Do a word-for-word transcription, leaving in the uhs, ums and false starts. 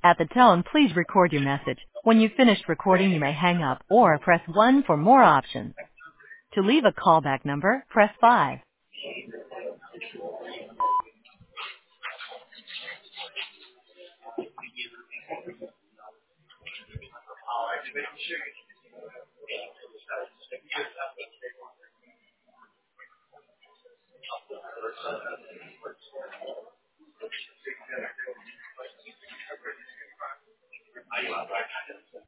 At the tone, please record your message. When you've finished recording, you may hang up or press one for more options. To leave a callback number, press five.